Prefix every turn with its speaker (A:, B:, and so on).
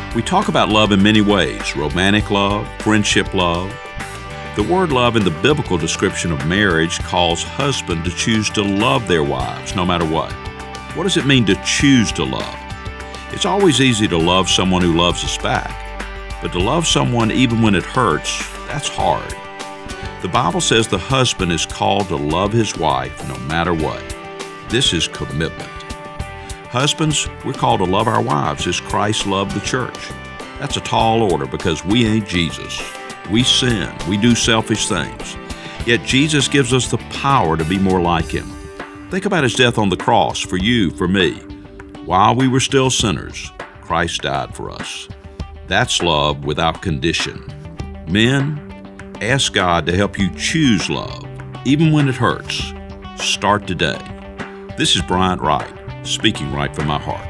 A: We talk about love in many ways: romantic love, friendship love. The word love in the biblical description of marriage calls husbands to choose to love their wives no matter what. What does it mean to choose to love? It's always easy to love someone who loves us back, but to love someone even when it hurts, that's hard. The Bible says the husband is called to love his wife no matter what. This is commitment. Husbands, we're called to love our wives as Christ loved the church. That's a tall order because we ain't Jesus. We sin. We do selfish things. Yet Jesus gives us the power to be more like Him. Think about His death on the cross for you, for me. While we were still sinners, Christ died for us. That's love without condition. Men, ask God to help you choose love, even when it hurts. Start today. This is Bryant Wright, speaking right from my heart.